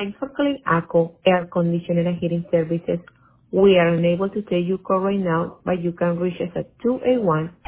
Thanks for calling ACO Air Conditioning and Heating Services. We are unable to take your call right now, but you can reach us at 281